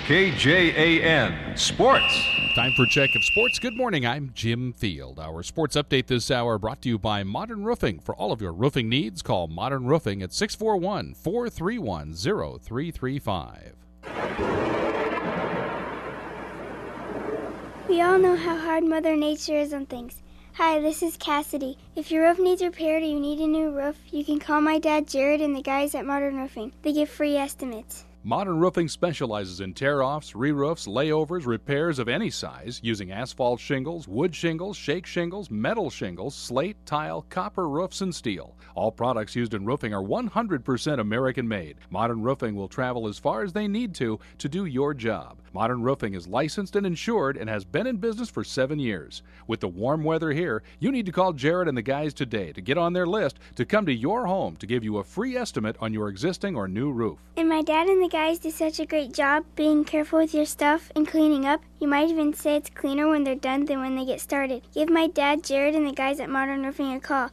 KJAN Sports. Time for Check of Sports. Good morning, I'm Jim Field. Our sports update this hour brought to you by Modern Roofing. For all of your roofing needs, call Modern Roofing at 641-431-0335. We all know how hard Mother Nature is on things. Hi, this is Cassidy. If your roof needs repaired or you need a new roof, you can call my dad Jared and the guys at Modern Roofing. They give free estimates. Modern Roofing specializes in tear-offs, re-roofs, layovers, repairs of any size using asphalt shingles, wood shingles, shake shingles, metal shingles, slate, tile, copper roofs, and steel. All products used in roofing are 100% American-made. Modern Roofing will travel as far as they need to do your job. Modern Roofing is licensed and insured and has been in business for 7 years. With the warm weather here, you need to call Jared and the guys today to get on their list to come to your home to give you a free estimate on your existing or new roof. And my dad and the guys do such a great job being careful with your stuff and cleaning up. You might even say it's cleaner when they're done than when they get started. Give my dad Jared and the guys at Modern Roofing a call,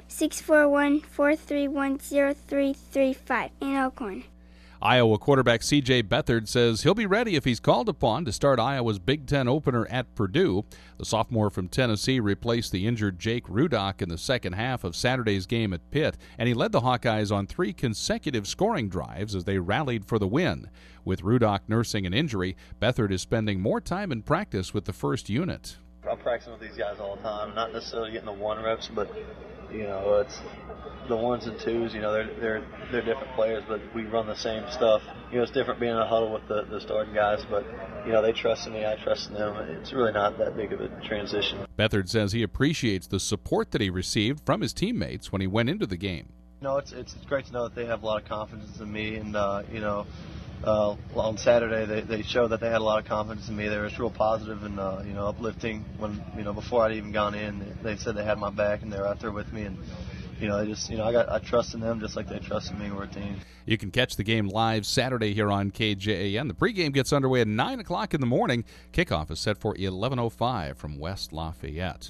641-431-0335 in Elkhorn. Iowa quarterback C.J. Beathard says he'll be ready if he's called upon to start Iowa's Big Ten opener at Purdue. The sophomore from Tennessee replaced the injured Jake Rudock in the second half of Saturday's game at Pitt, and he led the Hawkeyes on 3 consecutive scoring drives as they rallied for the win. With Rudock nursing an injury, Beathard is spending more time in practice with the first unit. I'm practicing with these guys all the time, not necessarily getting the 1 reps, but it's the 1s and 2s. They're different players, but we run the same stuff. It's different being in a huddle with the starting guys, but they trust in me, I trust in them. It's really not that big of a transition. Beathard says he appreciates the support that he received from his teammates when he went into the game. It's great to know that they have a lot of confidence in me, and on Saturday they showed that they had a lot of confidence in me. They were real positive and uplifting. When before I'd even gone in, they said they had my back and they were out there with me, and I trust in them just like they trust in me. We're a team. You can catch the game live Saturday here on KJAN. The pregame gets underway at 9 o'clock in the morning. Kickoff is set for 11:05 from West Lafayette.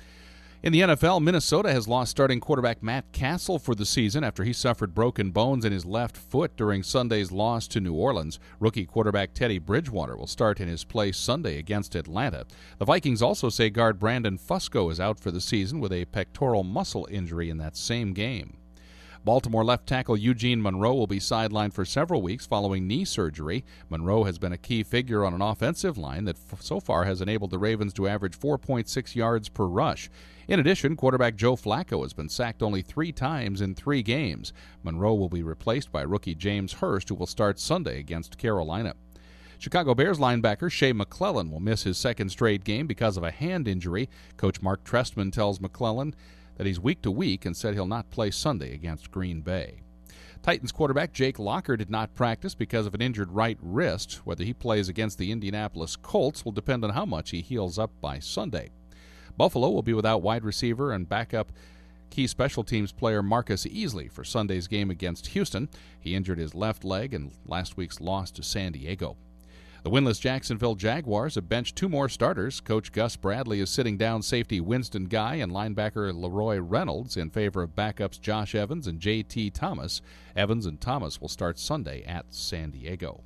In the NFL, Minnesota has lost starting quarterback Matt Castle for the season after he suffered broken bones in his left foot during Sunday's loss to New Orleans. Rookie quarterback Teddy Bridgewater will start in his place Sunday against Atlanta. The Vikings also say guard Brandon Fusco is out for the season with a pectoral muscle injury in that same game. Baltimore left tackle Eugene Monroe will be sidelined for several weeks following knee surgery. Monroe has been a key figure on an offensive line that so far has enabled the Ravens to average 4.6 yards per rush. In addition, quarterback Joe Flacco has been sacked only 3 times in 3 games. Monroe will be replaced by rookie James Hurst, who will start Sunday against Carolina. Chicago Bears linebacker Shea McClellan will miss his second straight game because of a hand injury. Coach Mark Trestman tells McClellan that he's week to week and said he'll not play Sunday against Green Bay. Titans quarterback Jake Locker did not practice because of an injured right wrist. Whether he plays against the Indianapolis Colts will depend on how much he heals up by Sunday. Buffalo will be without wide receiver and backup key special teams player Marcus Easley for Sunday's game against Houston. He injured his left leg in last week's loss to San Diego. The winless Jacksonville Jaguars have benched 2 more starters. Coach Gus Bradley is sitting down safety Winston Guy and linebacker Leroy Reynolds in favor of backups Josh Evans and J.T. Thomas. Evans and Thomas will start Sunday at San Diego.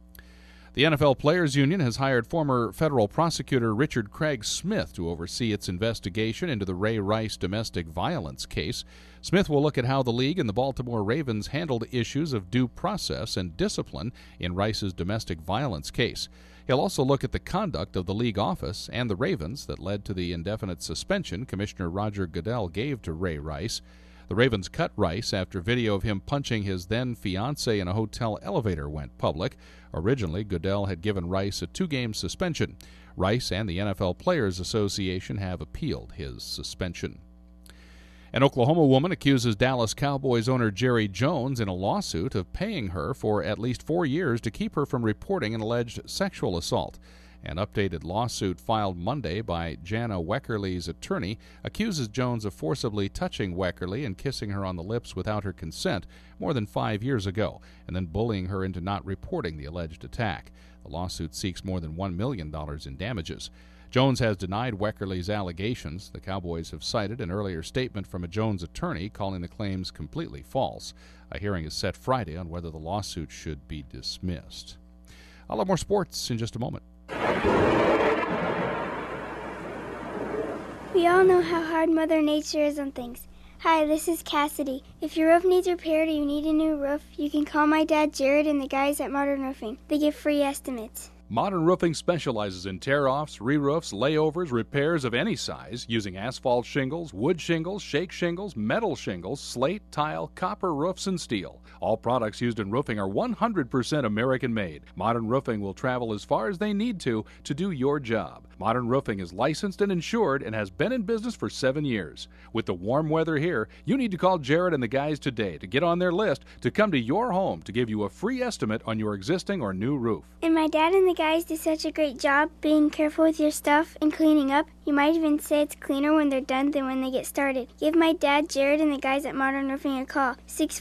The NFL Players Union has hired former federal prosecutor Richard Craig Smith to oversee its investigation into the Ray Rice domestic violence case. Smith will look at how the league and the Baltimore Ravens handled issues of due process and discipline in Rice's domestic violence case. He'll also look at the conduct of the league office and the Ravens that led to the indefinite suspension Commissioner Roger Goodell gave to Ray Rice. The Ravens cut Rice after video of him punching his then-fiancée in a hotel elevator went public. Originally, Goodell had given Rice a 2-game suspension. Rice and the NFL Players Association have appealed his suspension. An Oklahoma woman accuses Dallas Cowboys owner Jerry Jones in a lawsuit of paying her for at least 4 years to keep her from reporting an alleged sexual assault. An updated lawsuit filed Monday by Jana Weckerly's attorney accuses Jones of forcibly touching Weckerly and kissing her on the lips without her consent more than 5 years ago, and then bullying her into not reporting the alleged attack. The lawsuit seeks more than $1 million in damages. Jones has denied Weckerly's allegations. The Cowboys have cited an earlier statement from a Jones attorney calling the claims completely false. A hearing is set Friday on whether the lawsuit should be dismissed. I'll have more sports in just a moment. We all know how hard Mother Nature is on things. Hi, this is Cassidy. If your roof needs repaired or you need a new roof, you can call my dad Jared and the guys at Modern Roofing. They give free estimates. Modern Roofing specializes in tear-offs, re-roofs, layovers, repairs of any size using asphalt shingles, wood shingles, shake shingles, metal shingles, slate, tile, copper roofs, and steel. All products used in roofing are 100% American-made. Modern Roofing will travel as far as they need to do your job. Modern Roofing is licensed and insured and has been in business for 7 years. With the warm weather here, you need to call Jared and the guys today to get on their list to come to your home to give you a free estimate on your existing or new roof. And my dad and the guys do such a great job being careful with your stuff and cleaning up. You might even say it's cleaner when they're done than when they get started. Give my dad Jared and the guys at Modern Roofing a call,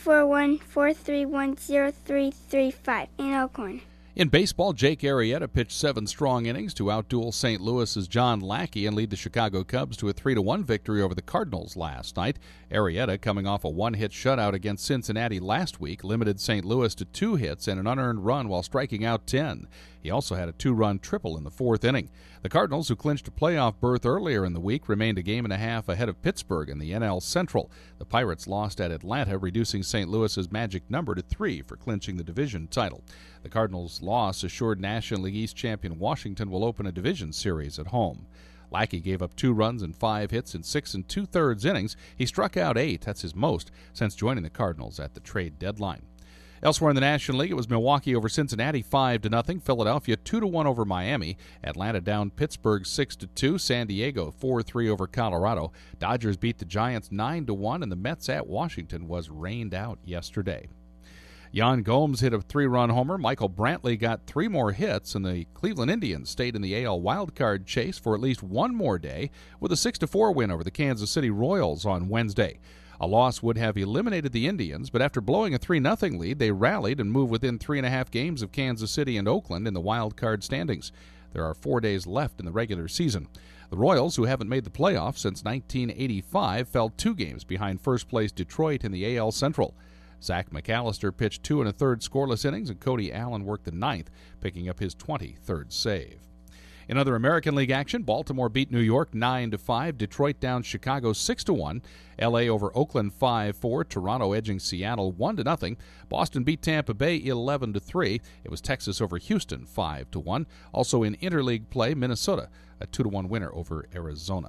641-431-0335 in Elkhorn. In baseball, Jake Arrieta pitched 7 strong innings to outduel St. Louis's John Lackey and lead the Chicago Cubs to a 3-1 victory over the Cardinals last night. Arrieta, coming off a 1-hit shutout against Cincinnati last week, limited St. Louis to 2 hits and an unearned run while striking out 10. He also had a 2-run triple in the 4th inning. The Cardinals, who clinched a playoff berth earlier in the week, remained a game and a half ahead of Pittsburgh in the NL Central. The Pirates lost at Atlanta, reducing St. Louis's magic number to 3 for clinching the division title. The Cardinals' loss assured National League East champion Washington will open a division series at home. Lackey gave up 2 runs and 5 hits in 6 2/3 innings. He struck out 8. That's his most since joining the Cardinals at the trade deadline. Elsewhere in the National League, it was Milwaukee over Cincinnati 5-0, Philadelphia 2-1 over Miami, Atlanta down Pittsburgh 6-2, San Diego 4-3 over Colorado, Dodgers beat the Giants 9-1, and the Mets at Washington was rained out yesterday. Yan Gomes hit a 3-run homer. Michael Brantley got 3 more hits, and the Cleveland Indians stayed in the AL wildcard chase for at least one more day with a 6-4 win over the Kansas City Royals on Wednesday. A loss would have eliminated the Indians, but after blowing a 3-0 lead, they rallied and moved within 3.5 games of Kansas City and Oakland in the wild card standings. There are 4 days left in the regular season. The Royals, who haven't made the playoffs since 1985, fell 2 games behind first-place Detroit in the AL Central. Zach McAllister pitched 2 1/3 scoreless innings, and Cody Allen worked the 9th, picking up his 23rd save. In other American League action, Baltimore beat New York 9-5, Detroit down Chicago 6-1, L.A. over Oakland 5-4, Toronto edging Seattle 1-0, Boston beat Tampa Bay 11-3. It was Texas over Houston 5-1. Also in interleague play, Minnesota a 2-1 winner over Arizona.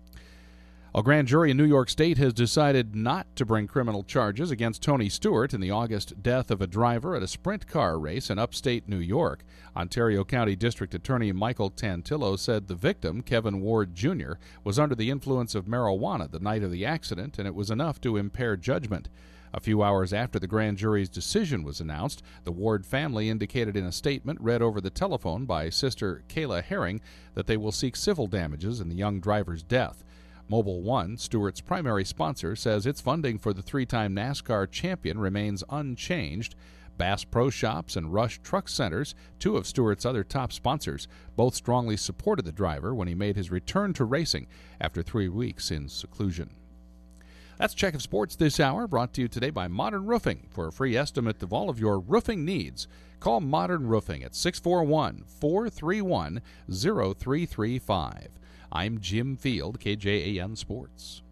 A grand jury in New York State has decided not to bring criminal charges against Tony Stewart in the August death of a driver at a sprint car race in upstate New York. Ontario County District Attorney Michael Tantillo said the victim, Kevin Ward Jr., was under the influence of marijuana the night of the accident, and it was enough to impair judgment. A few hours after the grand jury's decision was announced, the Ward family indicated in a statement read over the telephone by Sister Kayla Herring that they will seek civil damages in the young driver's death. Mobil One, Stewart's primary sponsor, says its funding for the 3-time NASCAR champion remains unchanged. Bass Pro Shops and Rush Truck Centers, 2 of Stewart's other top sponsors, both strongly supported the driver when he made his return to racing after 3 weeks in seclusion. That's Check of Sports this hour, brought to you today by Modern Roofing. For a free estimate of all of your roofing needs, call Modern Roofing at 641-431-0335. I'm Jim Field, KJAN Sports.